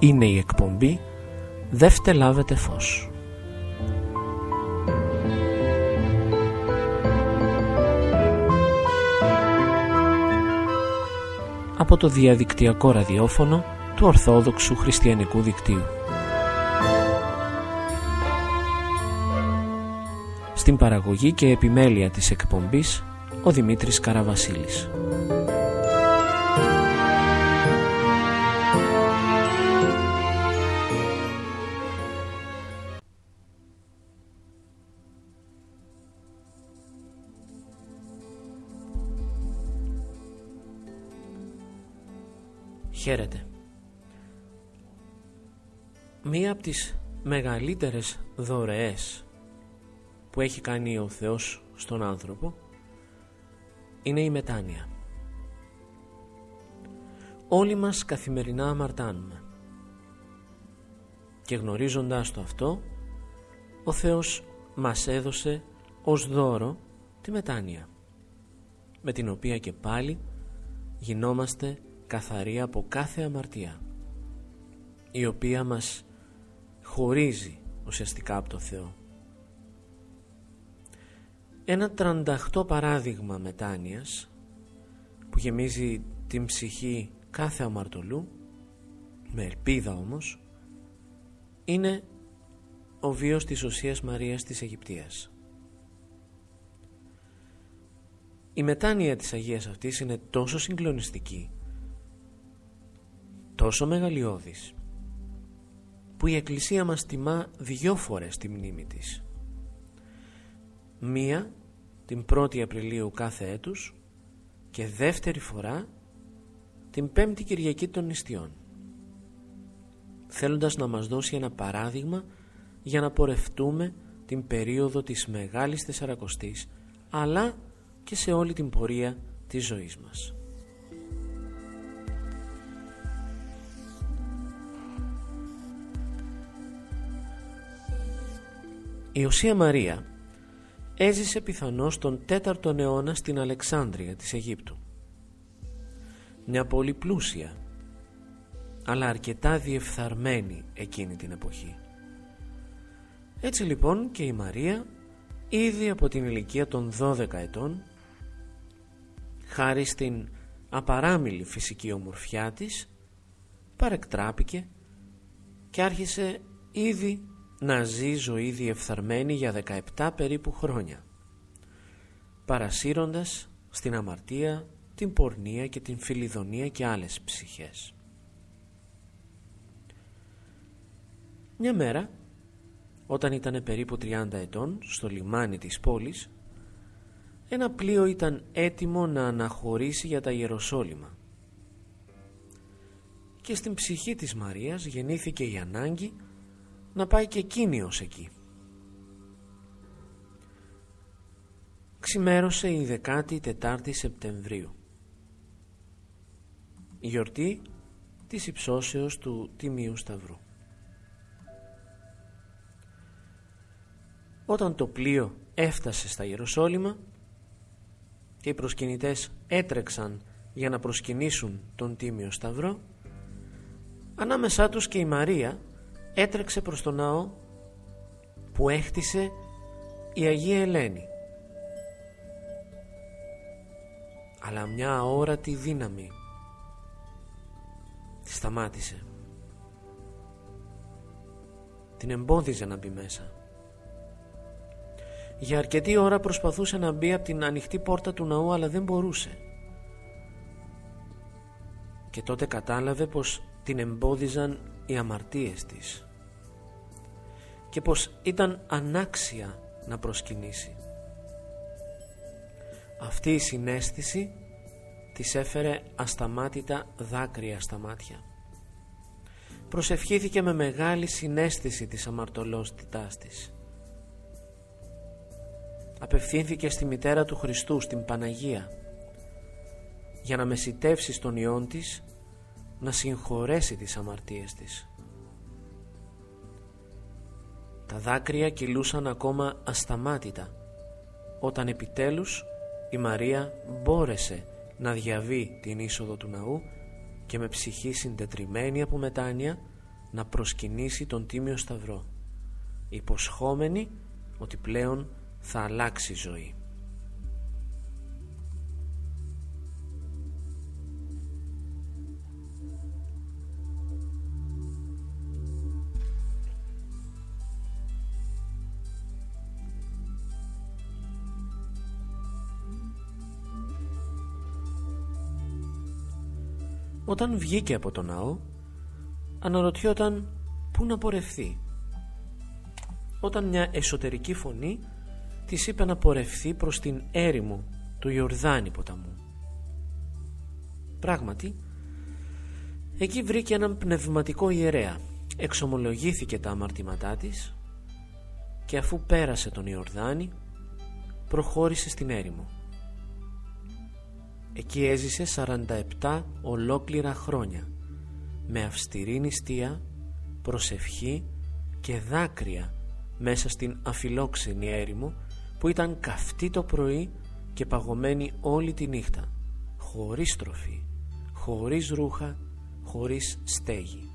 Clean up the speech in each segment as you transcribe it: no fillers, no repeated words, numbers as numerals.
Είναι η εκπομπή «Δε φτελάβετε φως». Από το διαδικτυακό ραδιόφωνο του Ορθόδοξου Χριστιανικού Δικτύου. Στην παραγωγή και επιμέλεια της εκπομπής ο Δημήτρης Καραβασίλης. Χαίρετε. Μία από τις μεγαλύτερες δωρεές που έχει κάνει ο Θεός στον άνθρωπο είναι η μετάνοια. Όλοι μας καθημερινά αμαρτάνουμε και γνωρίζοντας το αυτό, ο Θεός μας έδωσε ως δώρο τη μετάνοια, με την οποία και πάλι γινόμαστε καθαροί από κάθε αμαρτία, η οποία μας χωρίζει ουσιαστικά από το Θεό. Ένα 38 παράδειγμα μετάνοιας που γεμίζει την ψυχή κάθε αμαρτωλού, με ελπίδα όμως, είναι ο βίος της Οσίας Μαρίας της Αιγυπτίας. Η μετάνοια της Αγίας αυτής είναι τόσο συγκλονιστική, τόσο μεγαλειώδης, που η Εκκλησία μας τιμά 2 φορές τη μνήμη της. Μία την 1η Απριλίου κάθε έτους και δεύτερη φορά την 5η Κυριακή των Νηστιών, θέλοντας να μας δώσει ένα παράδειγμα για να πορευτούμε την περίοδο της Μεγάλης Τεσσαρακοστής, αλλά και σε όλη την πορεία της ζωής μας. Η Οσία Μαρία έζησε πιθανώς τον 4ο αιώνα στην Αλεξάνδρεια της Αιγύπτου, μια πόλη πλούσια αλλά αρκετά διεφθαρμένη εκείνη την εποχή. Έτσι λοιπόν και η Μαρία, ήδη από την ηλικία των 12 ετών, χάρη στην απαράμιλη φυσική ομορφιά της, παρεκτράπηκε και άρχισε ήδη να ζει ζωή διεφθαρμένη για 17 περίπου χρόνια, παρασύροντας στην αμαρτία, την πορνεία και την φιλιδονία και άλλες ψυχές. Μια μέρα, όταν ήταν περίπου 30 ετών, στο λιμάνι της πόλης, ένα πλοίο ήταν έτοιμο να αναχωρήσει για τα Ιεροσόλυμα και στην ψυχή της Μαρίας γεννήθηκε η ανάγκη να πάει και εκείνη ως εκεί. Ξημέρωσε η 14η Σεπτεμβρίου, η γιορτή της υψώσεως του Τιμίου Σταυρού. Όταν το πλοίο έφτασε στα Ιεροσόλυμα και οι προσκυνητές έτρεξαν για να προσκυνήσουν τον Τίμιο Σταυρό, ανάμεσά τους και η Μαρία έτρεξε προς τον ναό που έχτισε η Αγία Ελένη. Αλλά μια αόρατη δύναμη τη σταμάτησε, την εμπόδιζε να μπει μέσα. Για αρκετή ώρα προσπαθούσε να μπει από την ανοιχτή πόρτα του ναού, αλλά δεν μπορούσε. Και τότε κατάλαβε πως την εμπόδιζαν οι αμαρτίες της και πως ήταν ανάξια να προσκυνήσει. Αυτή η συναίσθηση της έφερε ασταμάτητα δάκρυα στα μάτια. Προσευχήθηκε με μεγάλη συναίσθηση της αμαρτωλότητάς της. Απευθύνθηκε στη μητέρα του Χριστού, στην Παναγία, για να μεσιτεύσει στον Υιόν της να συγχωρέσει τις αμαρτίες της. Τα δάκρυα κυλούσαν ακόμα ασταμάτητα όταν επιτέλους η Μαρία μπόρεσε να διαβεί την είσοδο του ναού και με ψυχή συντετριμμένη από μετάνοια να προσκυνήσει τον Τίμιο Σταυρό, υποσχόμενη ότι πλέον θα αλλάξει η ζωή. Όταν βγήκε από τον ναό, αναρωτιόταν πού να πορευθεί, όταν μια εσωτερική φωνή της είπε να πορευθεί προς την έρημο του Ιορδάνη ποταμού. Πράγματι, εκεί βρήκε έναν πνευματικό ιερέα, εξομολογήθηκε τα αμαρτήματά της και αφού πέρασε τον Ιορδάνη, προχώρησε στην έρημο. Εκεί έζησε 47 ολόκληρα χρόνια, με αυστηρή νηστεία, προσευχή και δάκρυα μέσα στην αφιλόξενη έρημο που ήταν καυτή το πρωί και παγωμένη όλη τη νύχτα, χωρίς τροφή, χωρίς ρούχα, χωρίς στέγη.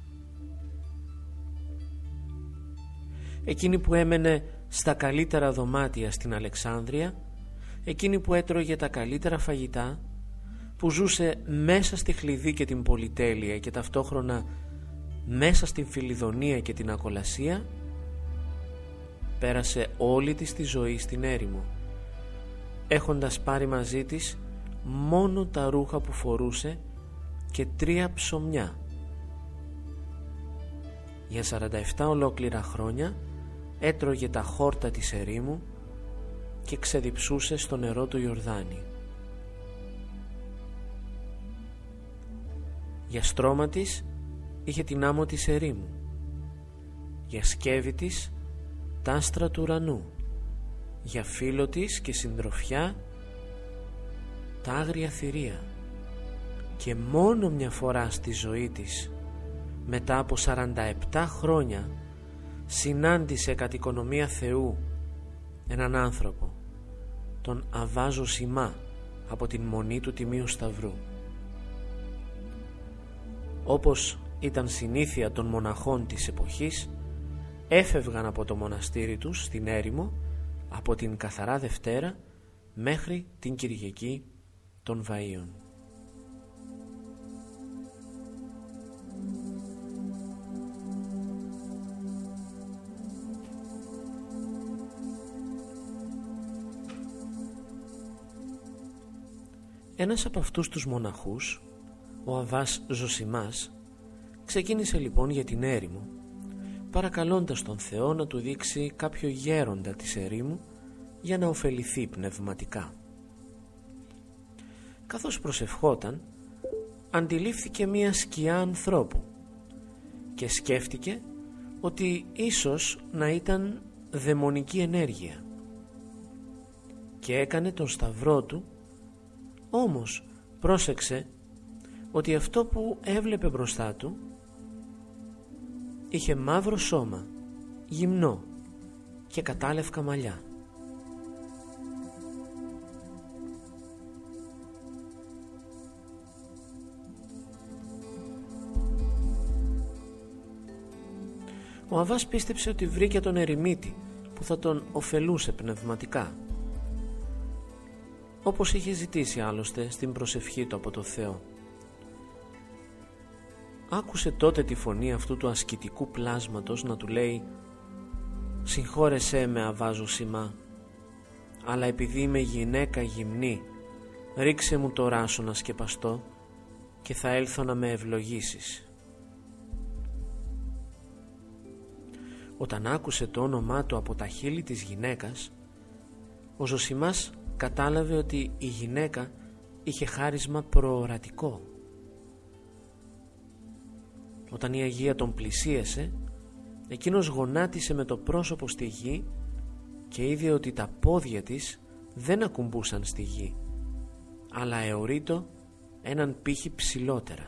Εκείνη που έμενε στα καλύτερα δωμάτια στην Αλεξάνδρεια, εκείνη που έτρωγε τα καλύτερα φαγητά, που ζούσε μέσα στη χλειδί και την πολυτέλεια και ταυτόχρονα μέσα στην φιλιδονία και την ακολασία, πέρασε όλη της τη ζωή στην έρημο, έχοντας πάρει μαζί της μόνο τα ρούχα που φορούσε και 3 ψωμιά. Για 47 ολόκληρα χρόνια έτρωγε τα χόρτα της ερήμου και ξεδιψούσε στο νερό του Ιορδάνη. Για στρώμα της είχε την άμμο της ερήμου, για σκεύη της τ' άστρα του ουρανού, για φίλο της και συντροφιά τα άγρια θηρία, και μόνο μια φορά στη ζωή της, μετά από 47 χρόνια, συνάντησε κατ' οικονομία Θεού έναν άνθρωπο, τον Αββά Ζωσιμά, από την μονή του Τιμίου Σταυρού. Όπως ήταν συνήθεια των μοναχών της εποχής, έφευγαν από το μοναστήρι τους στην έρημο από την Καθαρά Δευτέρα μέχρι την Κυριακή των Βαΐων. Ένας από αυτούς τους μοναχούς, ο Αββάς Ζωσιμάς, ξεκίνησε λοιπόν για την έρημο, παρακαλώντας τον Θεό να του δείξει κάποιο γέροντα της ερήμου για να ωφεληθεί πνευματικά. Καθώς προσευχόταν, αντιλήφθηκε μία σκιά ανθρώπου και σκέφτηκε ότι ίσως να ήταν δαιμονική ενέργεια και έκανε τον σταυρό του, όμως πρόσεξε ότι αυτό που έβλεπε μπροστά του είχε μαύρο σώμα, γυμνό και κατάλευκα μαλλιά. Ο Αββάς πίστεψε ότι βρήκε τον ερημίτη που θα τον ωφελούσε πνευματικά, όπως είχε ζητήσει άλλωστε στην προσευχή του από το Θεό. Άκουσε τότε τη φωνή αυτού του ασκητικού πλάσματος να του λέει «Συγχώρεσέ με, Αββά Ζωσιμά, αλλά επειδή είμαι γυναίκα γυμνή, ρίξε μου το ράσο να σκεπαστώ και θα έλθω να με ευλογήσεις». Όταν άκουσε το όνομά του από τα χείλη της γυναίκας, ο Ζωσιμάς κατάλαβε ότι η γυναίκα είχε χάρισμα προορατικό. Όταν η Αγία τον πλησίασε, εκείνος γονάτισε με το πρόσωπο στη γη και είδε ότι τα πόδια της δεν ακουμπούσαν στη γη, αλλά αιωρείτο έναν πύχη ψηλότερα.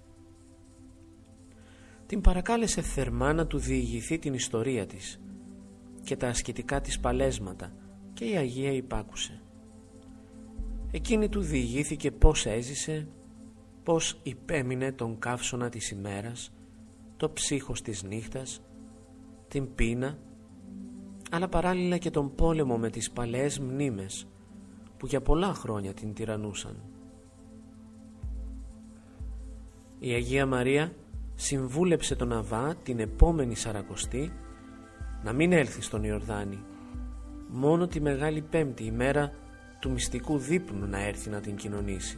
Την παρακάλεσε θερμά να του διηγηθεί την ιστορία της και τα ασκητικά της παλέσματα και η Αγία υπάκουσε. Εκείνη του διηγήθηκε πώς έζησε, πώς υπέμεινε τον καύσωνα της ημέρας, το ψύχος της νύχτας, την πείνα, αλλά παράλληλα και τον πόλεμο με τις παλαιές μνήμες που για πολλά χρόνια την τυραννούσαν. Η Αγία Μαρία συμβούλεψε τον Αββά την επόμενη Σαρακοστή να μην έλθει στον Ιορδάνη, μόνο τη Μεγάλη Πέμπτη, ημέρα του μυστικού δείπνου, να έρθει να την κοινωνήσει.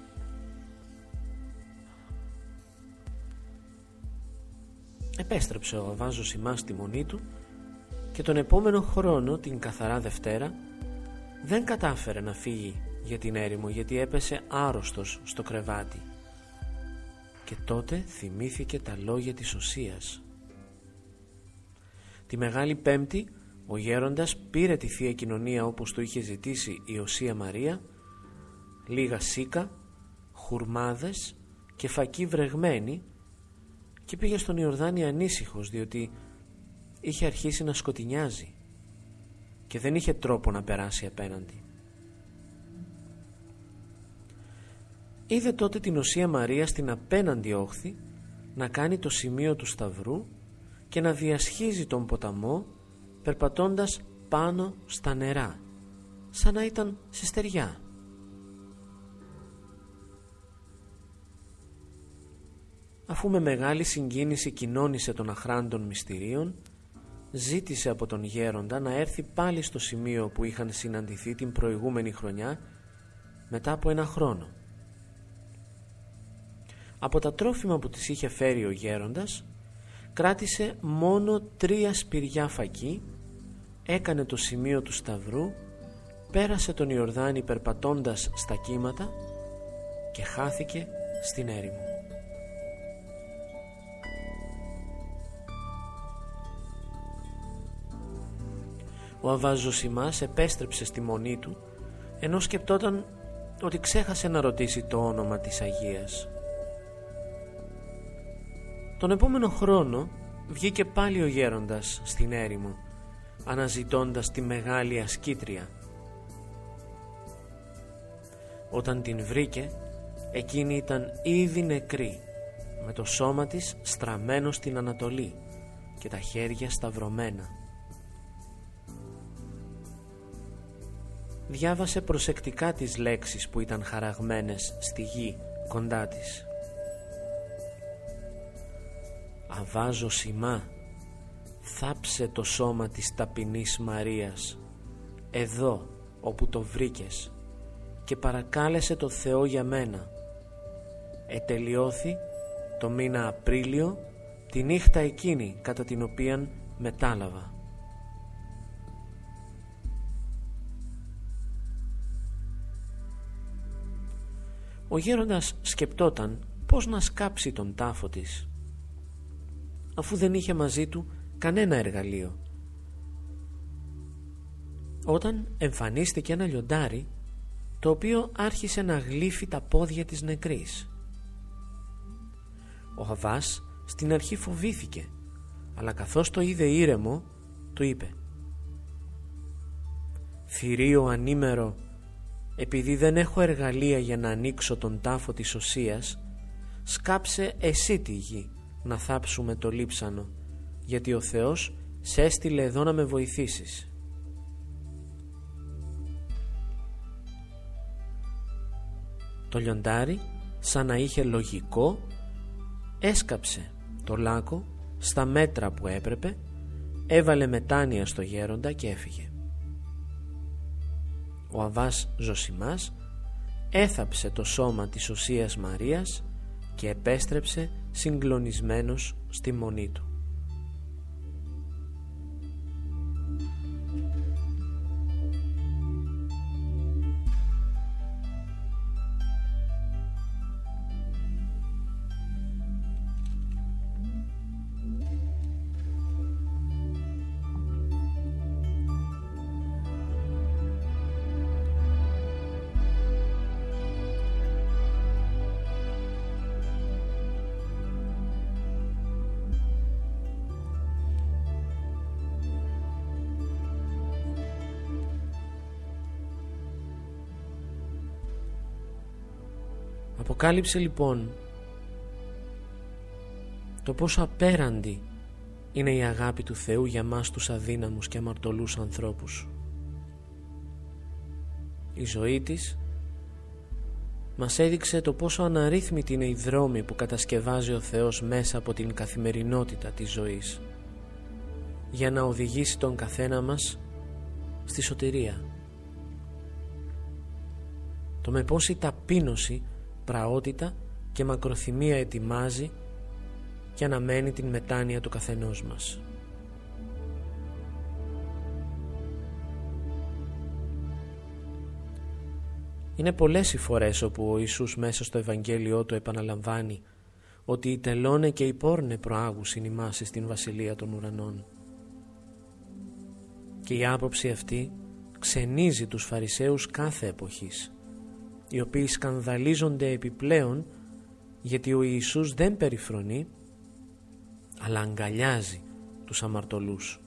Επέστρεψε ο Αββάς Ζωσιμάς στη μονή του και τον επόμενο χρόνο, την καθαρά Δευτέρα, δεν κατάφερε να φύγει για την έρημο, γιατί έπεσε άρρωστος στο κρεβάτι. Και τότε θυμήθηκε τα λόγια της Οσίας. Τη Μεγάλη Πέμπτη ο γέροντας πήρε τη Θεία Κοινωνία όπως του είχε ζητήσει η Οσία Μαρία, λίγα σίκα, χουρμάδες και φακή βρεγμένη, και πήγε στον Ιορδάνη ανήσυχος, διότι είχε αρχίσει να σκοτεινιάζει και δεν είχε τρόπο να περάσει απέναντι. Είδε τότε την Οσία Μαρία στην απέναντι όχθη να κάνει το σημείο του Σταυρού και να διασχίζει τον ποταμό περπατώντας πάνω στα νερά, σαν να ήταν σε στεριά. Αφού με μεγάλη συγκίνηση κοινώνησε των αχράντων μυστηρίων, ζήτησε από τον γέροντα να έρθει πάλι στο σημείο που είχαν συναντηθεί την προηγούμενη χρονιά, μετά από 1 χρόνο. Από τα τρόφιμα που της είχε φέρει ο γέροντας, κράτησε μόνο 3 σπηριά φακή, έκανε το σημείο του Σταυρού, πέρασε τον Ιορδάνη περπατώντας στα κύματα και χάθηκε στην έρημο. Ο Αββάς Ζωσιμάς επέστρεψε στη μονή του, ενώ σκεπτόταν ότι ξέχασε να ρωτήσει το όνομα της Αγίας. Τον επόμενο χρόνο βγήκε πάλι ο γέροντας στην έρημο, αναζητώντας τη μεγάλη ασκήτρια. Όταν την βρήκε, εκείνη ήταν ήδη νεκρή, με το σώμα της στραμμένο στην Ανατολή και τα χέρια σταυρωμένα. Διάβασε προσεκτικά τις λέξεις που ήταν χαραγμένες στη γη κοντά της. «Αββά Ζωσιμά, θάψε το σώμα της ταπεινής Μαρίας εδώ όπου το βρήκες και παρακάλεσε το Θεό για μένα. Ετελειώθη το μήνα Απρίλιο, τη νύχτα εκείνη κατά την οποίαν μετάλαβα». Ο γέροντας σκεπτόταν πώς να σκάψει τον τάφο της, αφού δεν είχε μαζί του κανένα εργαλείο, όταν εμφανίστηκε ένα λιοντάρι, το οποίο άρχισε να γλύφει τα πόδια της νεκρής. Ο Αββάς στην αρχή φοβήθηκε, αλλά καθώς το είδε ήρεμο, του είπε: «Θηρίο ανήμερο, επειδή δεν έχω εργαλεία για να ανοίξω τον τάφο της Οσίας, σκάψε εσύ τη γη να θάψουμε το λείψανο, γιατί ο Θεός σε έστειλε εδώ να με βοηθήσεις». Το λιοντάρι, σαν να είχε λογικό, έσκαψε το λάκκο στα μέτρα που έπρεπε, έβαλε μετάνοια στο γέροντα και έφυγε. Ο Αββάς Ζωσιμάς έθαψε το σώμα της Οσίας Μαρίας και επέστρεψε συγκλονισμένος στη μονή του. Αποκάλυψε λοιπόν το πόσο απέραντη είναι η αγάπη του Θεού για μας τους αδύναμους και αμαρτωλούς ανθρώπους. Η ζωή της μας έδειξε το πόσο αναρρύθμιτοι είναι οι δρόμοι που κατασκευάζει ο Θεός μέσα από την καθημερινότητα της ζωής για να οδηγήσει τον καθένα μας στη σωτηρία. Το με πόση ταπείνωση, πραότητα και μακροθυμία ετοιμάζει και αναμένει την μετάνοια του καθενός μας. Είναι πολλές οι φορές όπου ο Ιησούς μέσα στο Ευαγγέλιό του επαναλαμβάνει ότι οι τελώνε και οι πόρνε προάγουσιν ημάς στην Βασιλεία των Ουρανών. Και η άποψη αυτή ξενίζει τους Φαρισαίους κάθε εποχής, οι οποίοι σκανδαλίζονται επιπλέον γιατί ο Ιησούς δεν περιφρονεί αλλά αγκαλιάζει τους αμαρτωλούς.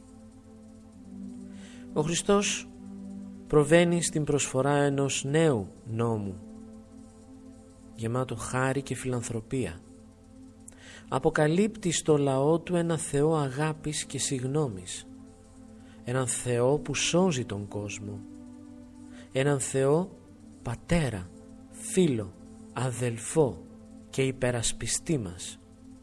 Ο Χριστός προβαίνει στην προσφορά ενός νέου νόμου γεμάτο χάρη και φιλανθρωπία. Αποκαλύπτει στο λαό του ένα Θεό αγάπης και συγνώμης, έναν Θεό που σώζει τον κόσμο, έναν Θεό πατέρα, φίλο, αδελφό και υπερασπιστή μας.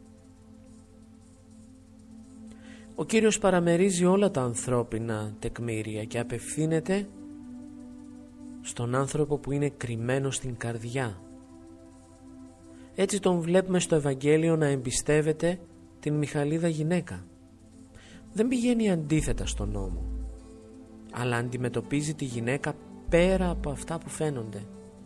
Ο Κύριος παραμερίζει όλα τα ανθρώπινα τεκμήρια και απευθύνεται στον άνθρωπο που είναι κρυμμένο στην καρδιά. Έτσι τον βλέπουμε στο Ευαγγέλιο να εμπιστεύεται την Μιχαλίδα γυναίκα. Δεν πηγαίνει αντίθετα στον νόμο, αλλά αντιμετωπίζει τη γυναίκα πέρα από αυτά που φαίνονται.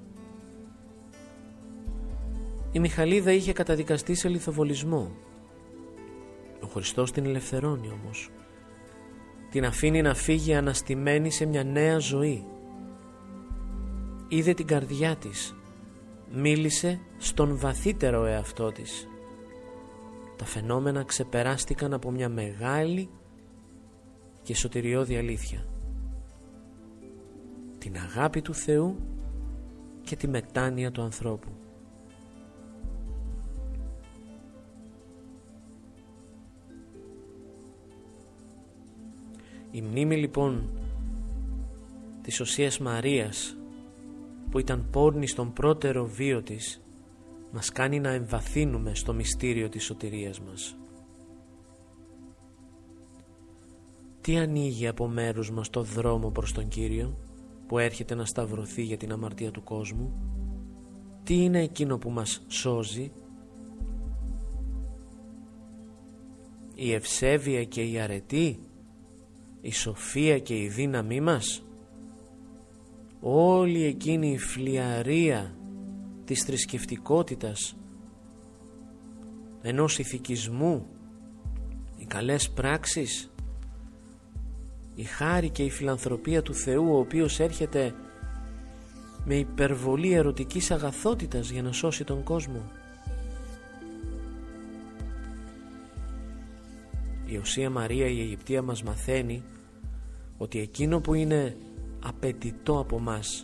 Η Μιχαλίδα είχε καταδικαστεί σε λιθοβολισμό. Ο Χριστός την ελευθερώνει όμως. Την αφήνει να φύγει αναστημένη σε μια νέα ζωή. Είδε την καρδιά της, μίλησε στον βαθύτερο εαυτό της. Τα φαινόμενα ξεπεράστηκαν από μια μεγάλη και σωτηριώδη αλήθεια. Την αγάπη του Θεού και τη μετάνοια του ανθρώπου. Η μνήμη λοιπόν της Οσίας Μαρίας, που ήταν πόρνη στον πρώτερο βίο της, μας κάνει να εμβαθύνουμε στο μυστήριο της σωτηρίας μας. Τι ανοίγει από μέρους μας το δρόμο προς τον Κύριο που έρχεται να σταυρωθεί για την αμαρτία του κόσμου? Τι είναι εκείνο που μας σώζει? Η ευσέβεια και η αρετή, η σοφία και η δύναμή μας, όλη εκείνη η φλιαρία της θρησκευτικότητας, ενός ηθικισμού, οι καλές πράξεις, η χάρη και η φιλανθρωπία του Θεού, ο οποίος έρχεται με υπερβολή ερωτικής αγαθότητας για να σώσει τον κόσμο. Η Οσία Μαρία η Αιγυπτία μας μαθαίνει ότι εκείνο που είναι απαιτητό από μας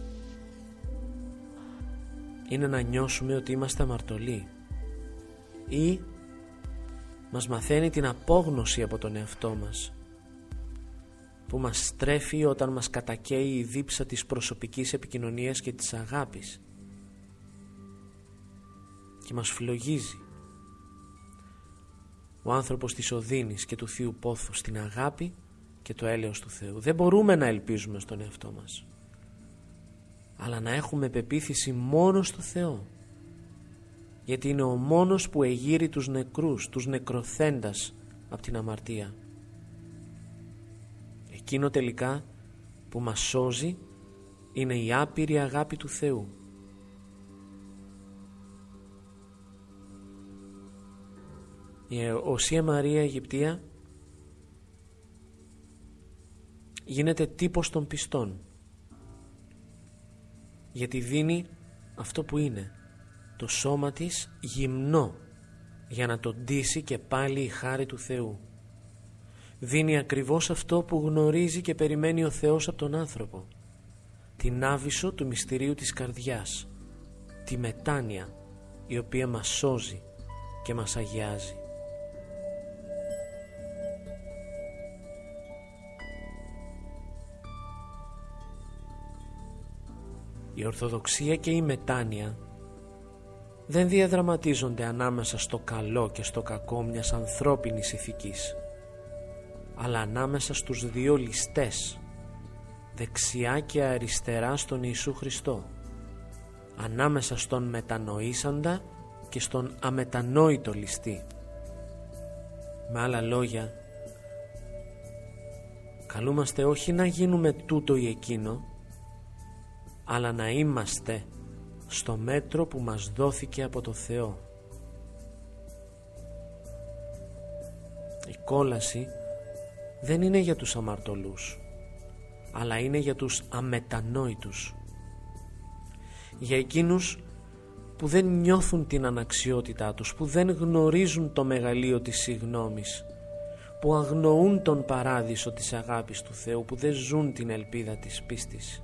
είναι να νιώσουμε ότι είμαστε αμαρτωλοί, ή μας μαθαίνει την απόγνωση από τον εαυτό μας που μας στρέφει όταν μας κατακαίει η δίψα της προσωπικής επικοινωνίας και της αγάπης και μας φλογίζει. Ο άνθρωπος της οδύνης και του θείου πόθου στην αγάπη και το έλεος του Θεού. Δεν μπορούμε να ελπίζουμε στον εαυτό μας, αλλά να έχουμε πεποίθηση μόνο στο Θεό, γιατί είναι ο μόνος που εγείρει τους νεκρούς, τους νεκροθέντας από την αμαρτία. Εκείνο τελικά που μας σώζει είναι η άπειρη αγάπη του Θεού. Η Οσία Μαρία Αιγυπτία γίνεται τύπος των πιστών, γιατί δίνει αυτό που είναι, το σώμα της γυμνό, για να τον ντύσει και πάλι η χάρη του Θεού. Δίνει ακριβώς αυτό που γνωρίζει και περιμένει ο Θεός από τον άνθρωπο, την άβυσσο του μυστηρίου της καρδιάς, τη μετάνοια η οποία μας σώζει και μας αγιάζει. Η Ορθοδοξία και η μετάνοια δεν διαδραματίζονται ανάμεσα στο καλό και στο κακό μιας ανθρώπινης ηθικής, αλλά ανάμεσα στους δύο ληστές, δεξιά και αριστερά στον Ιησού Χριστό, ανάμεσα στον μετανοήσαντα και στον αμετανόητο ληστή. Με άλλα λόγια, καλούμαστε όχι να γίνουμε τούτο ή εκείνο, αλλά να είμαστε στο μέτρο που μας δόθηκε από το Θεό. Η κόλαση δεν είναι για τους αμαρτωλούς, αλλά είναι για τους αμετανόητους, για εκείνους που δεν νιώθουν την αναξιότητά τους, που δεν γνωρίζουν το μεγαλείο της συγνώμης, που αγνοούν τον παράδεισο της αγάπης του Θεού, που δεν ζουν την ελπίδα της πίστης.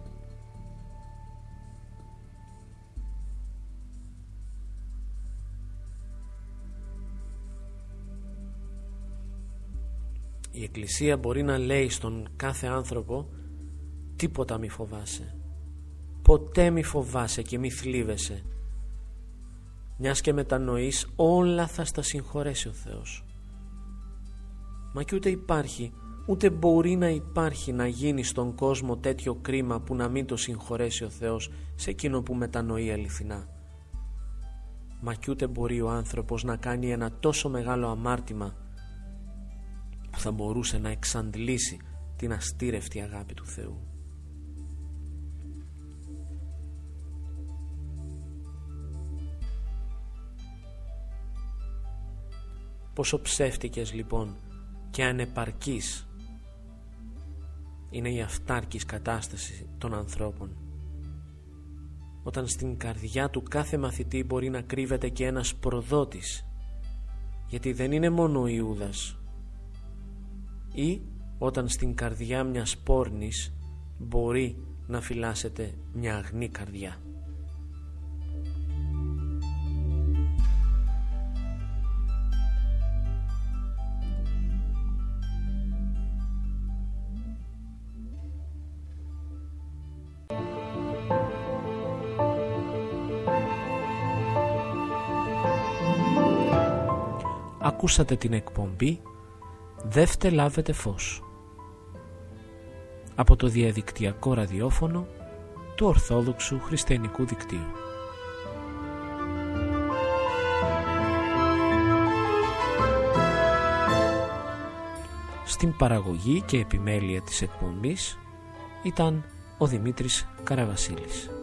Η Εκκλησία μπορεί να λέει στον κάθε άνθρωπο «Τίποτα μη φοβάσαι, ποτέ μη φοβάσαι και μη θλίβεσαι. Μιας και μετανοείς, όλα θα στα συγχωρέσει ο Θεός». Μα και ούτε υπάρχει, ούτε μπορεί να υπάρχει να γίνει στον κόσμο τέτοιο κρίμα που να μην το συγχωρέσει ο Θεός σε εκείνο που μετανοεί αληθινά. Μα και ούτε μπορεί ο άνθρωπος να κάνει ένα τόσο μεγάλο αμάρτημα που θα μπορούσε να εξαντλήσει την αστήρευτη αγάπη του Θεού. Πόσο ψεύτικες λοιπόν και ανεπαρκής είναι η αυτάρκης κατάσταση των ανθρώπων, όταν στην καρδιά του κάθε μαθητή μπορεί να κρύβεται και ένας προδότης, γιατί δεν είναι μόνο ο Ιούδας, ή όταν στην καρδιά μιας πόρνης μπορεί να φυλάσσεται μια αγνή καρδιά. Ακούσατε την εκπομπή «Δεύτε λάβετε φως» από το διαδικτυακό ραδιόφωνο του Ορθόδοξου Χριστιανικού Δικτύου. Στην παραγωγή και επιμέλεια της εκπομπής ήταν ο Δημήτρης Καραβασίλης.